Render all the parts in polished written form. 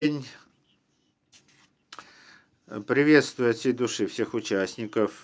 День. Приветствую от всей души всех участников.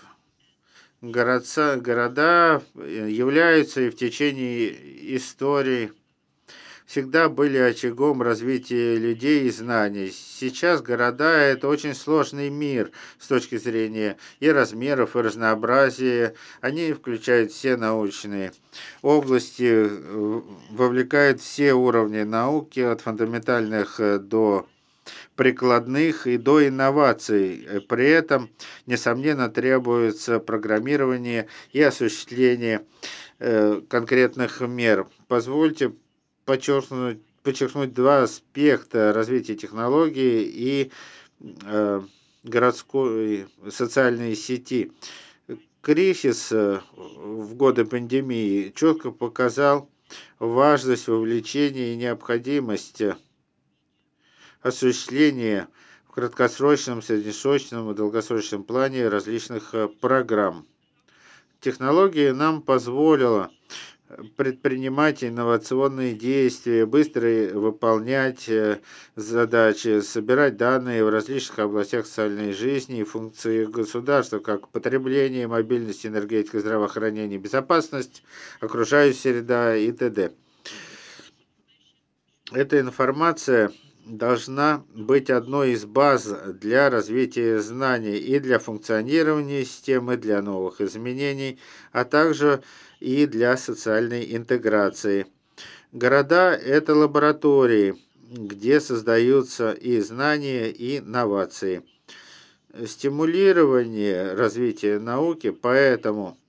Города являются и в течение истории всегда были очагом развития людей и знаний. Сейчас города – это очень сложный мир с точки зрения и размеров, и разнообразия. Они включают все научные области, вовлекают все уровни науки, от фундаментальных до прикладных и до инноваций. При этом, несомненно, требуется программирование и осуществление конкретных мер. Позвольте подчеркнуть два аспекта развития технологий и городской социальной сети. Кризис в годы пандемии четко показал важность вовлечения и необходимость осуществления в краткосрочном, среднесрочном и долгосрочном плане различных программ. Технология нам позволила предпринимать инновационные действия, быстро выполнять задачи, собирать данные в различных областях социальной жизни и функции государства, как потребление, мобильность, энергетика, здравоохранение, безопасность, окружающая среда и т.д. Эта информация должна быть одной из баз для развития знаний и для функционирования системы, для новых изменений, а также и для социальной интеграции. Города – это лаборатории, где создаются и знания, и инновации. Стимулирование развития науки поэтому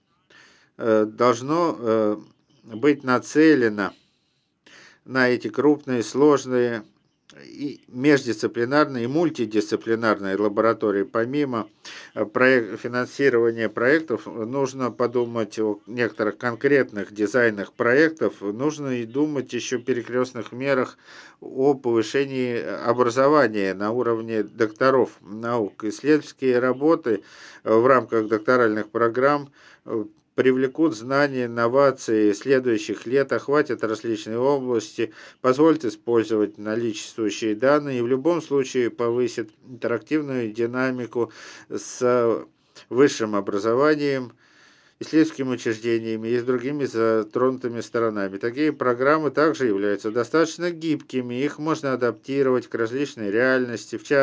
должно быть нацелено на эти крупные, сложные и междисциплинарные и мультидисциплинарные лаборатории. Помимо финансирования проектов, нужно подумать о некоторых конкретных дизайнах проектов, нужно и думать еще о перекрестных мерах о повышении образования на уровне докторов наук. Исследовательские работы в рамках докторальных программ привлекут знания, инновации следующих лет, охватят различные области, позволит использовать наличествующие данные и в любом случае повысит интерактивную динамику с высшим образованием, исследовательскими учреждениями и с другими затронутыми сторонами. Такие программы также являются достаточно гибкими, их можно адаптировать к различной реальности, в частности,